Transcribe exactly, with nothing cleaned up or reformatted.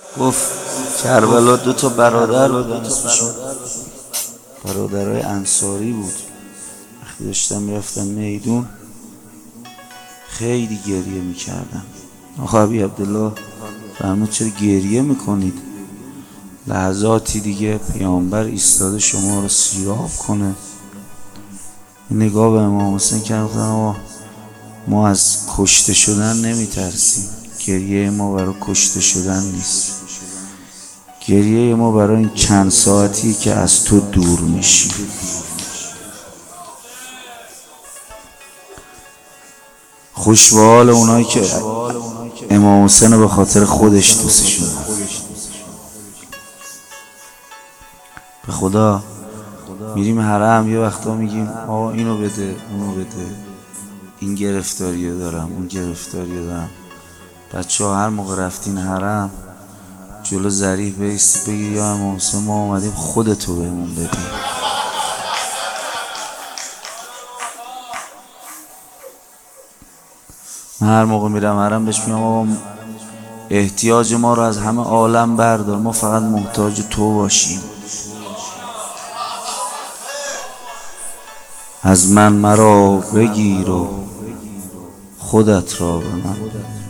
گفت کربلا دو تا برادر بودن، اسمشون برادرای انصاری بود. وقتی داشتن میرفتن میدون خیلی گریه میکردن. آقا ابی عبدالله فرمود چرا گریه میکنید؟ لحظاتی دیگه پیامبر ایستاده شما رو سیراب کنه. نگاه به امام حسین کرد، گفتن ما از کشته شدن نمیترسیم، گریه ما برای کشته شدن نیست، گریه ما برای این چند ساعتی که از تو دور میشی. خوش به حال اونایی که امام حسین رو به خاطر خودش دوستشون دارن. به خدا میریم حرم، یه وقتا میگیم آقا اینو بده اونو بده، این گرفتاریو دارم اون گرفتاریو دارم. بچه ها هر موقع رفتین حرم جلو ظریف بیستی بگی یا امام حسین ما اومدیم خودتو بهمون بدی. من هر موقع میرم حرم بهش میگم آقا احتیاج ما رو از همه عالم بردار، ما فقط محتاج تو باشیم. از من مرا بگیر و خودت را به من.